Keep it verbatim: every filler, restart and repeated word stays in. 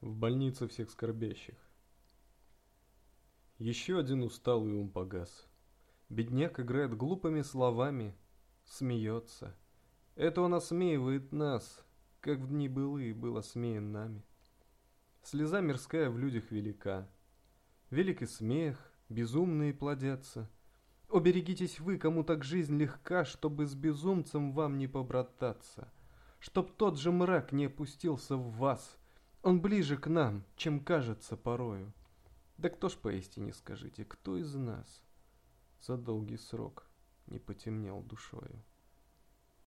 В больнице всех скорбящих. Еще один усталый ум погас. Бедняк играет глупыми словами, смеется. Это он осмеивает нас, как в дни былые был осмеян нами. Слеза мирская в людях велика. Велик и смех, безумные плодятся. О, берегитесь вы, кому так жизнь легка, чтобы с безумцем вам не побрататься, чтоб тот же мрак не опустился в вас. Он ближе к нам, чем кажется порою. Да кто ж поистине, скажите, кто из нас за долгий срок не потемнел душою?